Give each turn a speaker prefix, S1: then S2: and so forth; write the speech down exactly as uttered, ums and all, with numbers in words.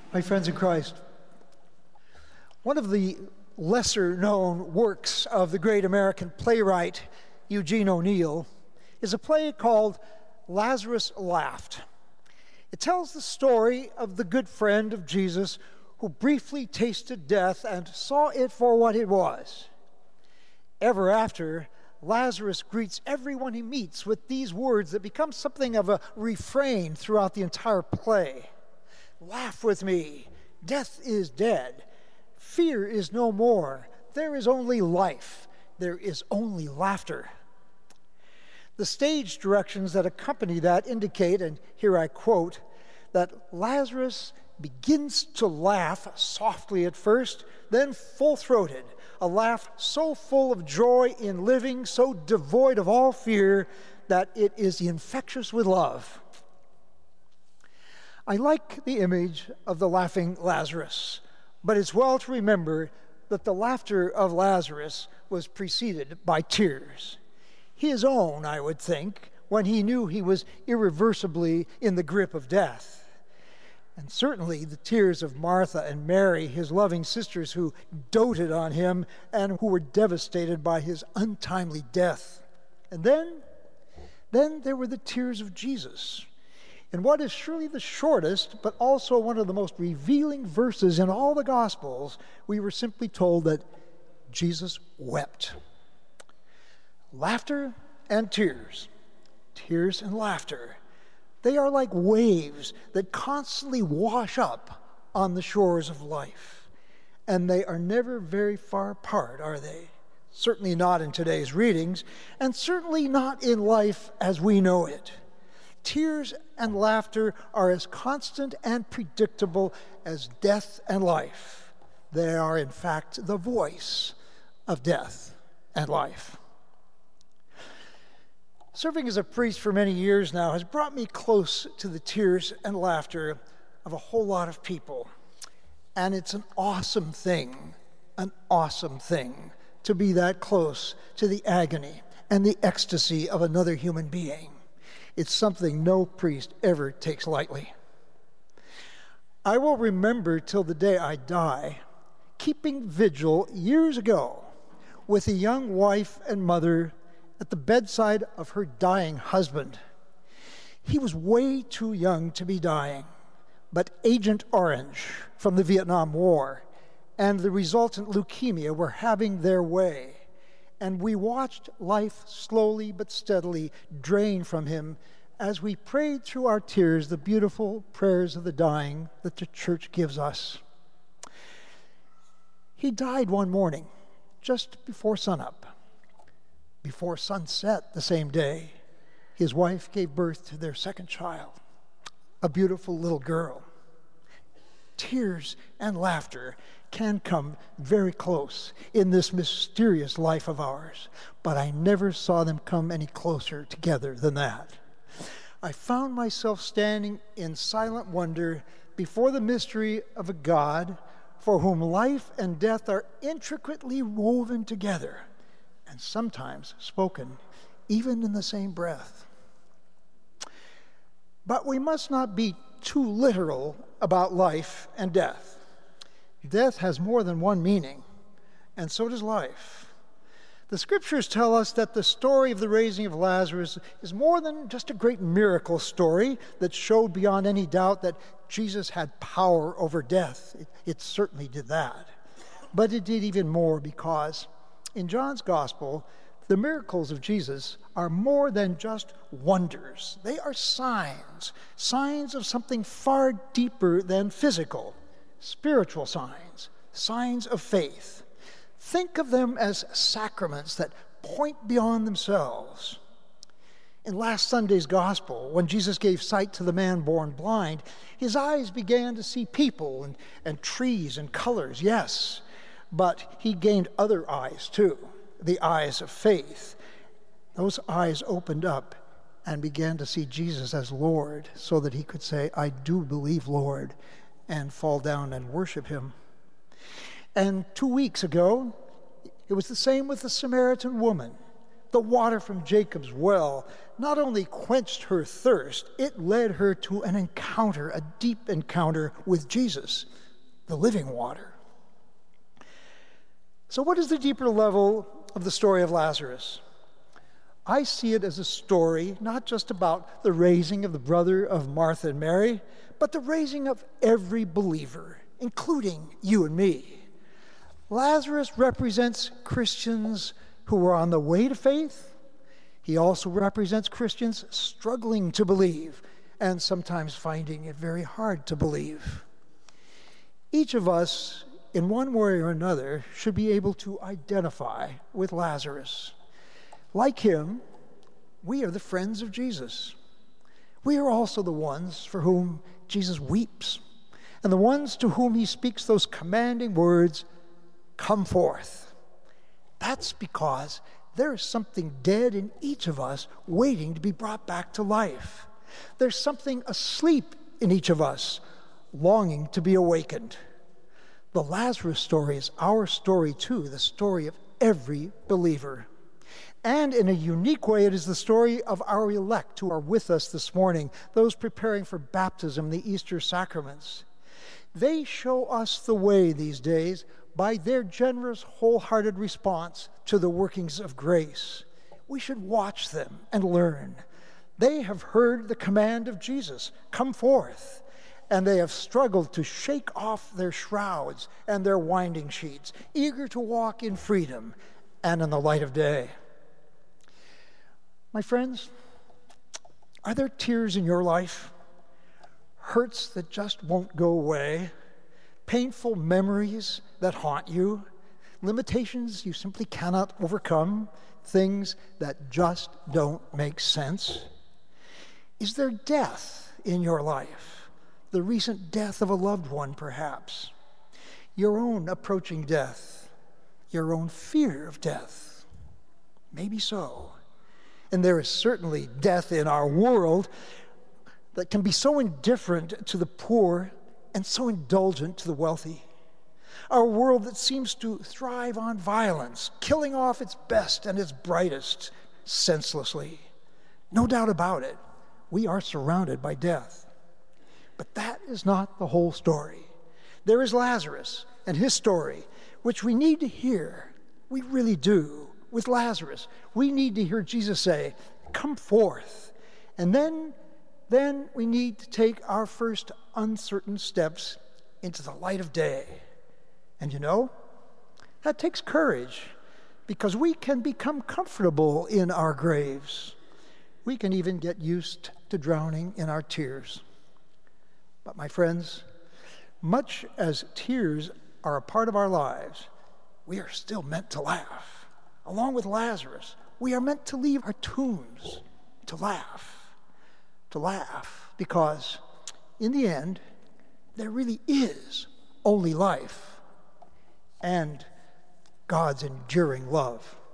S1: My friends in Christ, one of the lesser-known works of the great American playwright Eugene O'Neill is a play called Lazarus Laughed. It tells the story of the good friend of Jesus who briefly tasted death and saw it for what it was. Ever after, Lazarus greets everyone he meets with these words that become something of a refrain throughout the entire play. Laugh with me. Death is dead. Fear is no more. There is only life. There is only laughter. The stage directions that accompany that indicate, and here I quote, that Lazarus begins to laugh softly at first, then full-throated, a laugh so full of joy in living, so devoid of all fear, that it is infectious with love. I like the image of the laughing Lazarus, but it's well to remember that the laughter of Lazarus was preceded by tears. His own, I would think, when he knew he was irreversibly in the grip of death. And certainly the tears of Martha and Mary, his loving sisters who doted on him and who were devastated by his untimely death. And then, then there were the tears of Jesus. In what is surely the shortest, but also one of the most revealing verses in all the Gospels, we were simply told that Jesus wept. Laughter and tears, tears and laughter, they are like waves that constantly wash up on the shores of life. And they are never very far apart, are they? Certainly not in today's readings, and certainly not in life as we know it. Tears and laughter are as constant and predictable as death and life. They are, in fact, the voice of death and life. Serving as a priest for many years now has brought me close to the tears and laughter of a whole lot of people. And it's an awesome thing, an awesome thing to be that close to the agony and the ecstasy of another human being. It's something no priest ever takes lightly. I will remember till the day I die keeping vigil years ago with a young wife and mother at the bedside of her dying husband. He was way too young to be dying, but Agent Orange from the Vietnam War and the resultant leukemia were having their way, and we watched life slowly but steadily drain from him as we prayed through our tears the beautiful prayers of the dying that the church gives us. He died one morning, just before sunup. Before sunset the same day, his wife gave birth to their second child, a beautiful little girl. Tears and laughter can come very close in this mysterious life of ours, but I never saw them come any closer together than that. I found myself standing in silent wonder before the mystery of a God for whom life and death are intricately woven together, and sometimes spoken even in the same breath. But we must not be too literal about life and death. Death has more than one meaning, and so does life. The scriptures tell us that the story of the raising of Lazarus is more than just a great miracle story that showed beyond any doubt that Jesus had power over death. It, it certainly did that. But it did even more because in John's Gospel, the miracles of Jesus are more than just wonders. They are signs, signs of something far deeper than physical, spiritual signs, signs of faith. Think of them as sacraments that point beyond themselves. In last Sunday's Gospel, when Jesus gave sight to the man born blind, his eyes began to see people and, and trees and colors, yes, but he gained other eyes too, the eyes of faith. Those eyes opened up and began to see Jesus as Lord so that he could say, I do believe, Lord, and fall down and worship him. And two weeks ago, it was the same with the Samaritan woman. The water from Jacob's well not only quenched her thirst, it led her to an encounter, a deep encounter with Jesus, the living water. So what is the deeper level of the story of Lazarus? I see it as a story not just about the raising of the brother of Martha and Mary, but the raising of every believer, including you and me. Lazarus represents Christians who are on the way to faith. He also represents Christians struggling to believe and sometimes finding it very hard to believe. Each of us, in one way or another, should be able to identify with Lazarus. Like him, we are the friends of Jesus. We are also the ones for whom Jesus weeps, and the ones to whom he speaks those commanding words, "Come forth." That's because there is something dead in each of us waiting to be brought back to life. There's something asleep in each of us longing to be awakened. The Lazarus story is our story too, the story of every believer. And in a unique way, it is the story of our elect who are with us this morning, those preparing for baptism, the Easter sacraments. They show us the way these days by their generous, wholehearted response to the workings of grace. We should watch them and learn. They have heard the command of Jesus, "Come forth," and they have struggled to shake off their shrouds and their winding sheets, eager to walk in freedom and in the light of day. My friends, are there tears in your life? Hurts that just won't go away? Painful memories that haunt you? Limitations you simply cannot overcome? Things that just don't make sense? Is there death in your life? The recent death of a loved one, perhaps? Your own approaching death? Your own fear of death? Maybe so. And there is certainly death in our world that can be so indifferent to the poor and so indulgent to the wealthy. Our world that seems to thrive on violence, killing off its best and its brightest senselessly. No doubt about it, we are surrounded by death. But that is not the whole story. There is Lazarus and his story, which we need to hear. We really do. With Lazarus, we need to hear Jesus say, "Come forth." And then, then we need to take our first uncertain steps into the light of day. And you know, that takes courage, because we can become comfortable in our graves. We can even get used to drowning in our tears. But my friends, much as tears are a part of our lives, we are still meant to laugh. Along with Lazarus, we are meant to leave our tombs to laugh, to laugh, because in the end, there really is only life and God's enduring love.